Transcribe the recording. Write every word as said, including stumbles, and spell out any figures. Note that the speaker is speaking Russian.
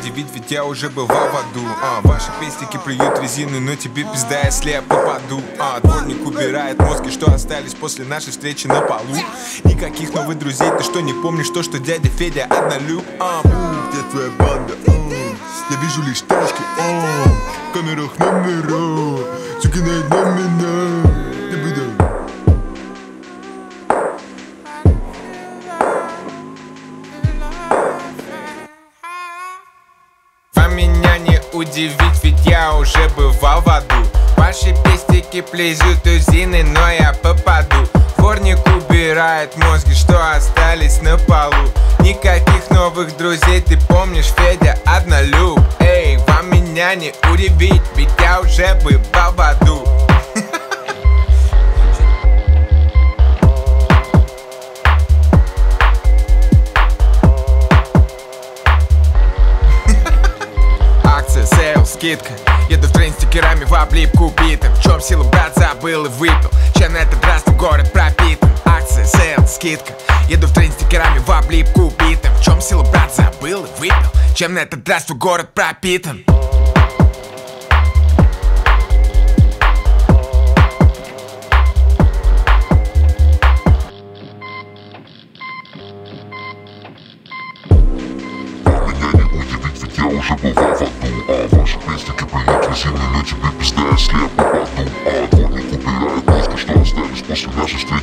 удивить, ведь я уже бывал в аду. а, Ваши пестики плюют резину, но тебе пизда, если я попаду. а, Дворник убирает мозги, что остались после нашей встречи на полу. Никаких новых друзей, ты что, не помнишь то, что дядя Федя однолюб? а, Где твоя банда? А, я вижу лишь тачки, а, в камерах номера, сука, найди на меня. Вам меня не удивить, ведь я уже бывал в аду. Ваши пестики плезют узины, но я попаду. Дворник убирает мозги, что остались на полу. Никаких новых друзей, ты помнишь, Федя однолюб. Эй, вам меня не удивить, ведь я уже бывал в аду. Скидка. Еду в трейн стикерами в облипку битым. В чем силу, брат, забыл и выпил. Чем на этот раз город пропитан. Акция, сейл, скидка. Еду в трейн стикерами в облипку битым. В чем силу, брат, забыл и выпил. Чем на этот раз город пропитан. Я уже бывал в аду, а ваши пестики плюют резину, но тебе пизда, если я попаду. а, Дворник убирает мозги, что остались после нашей встречи.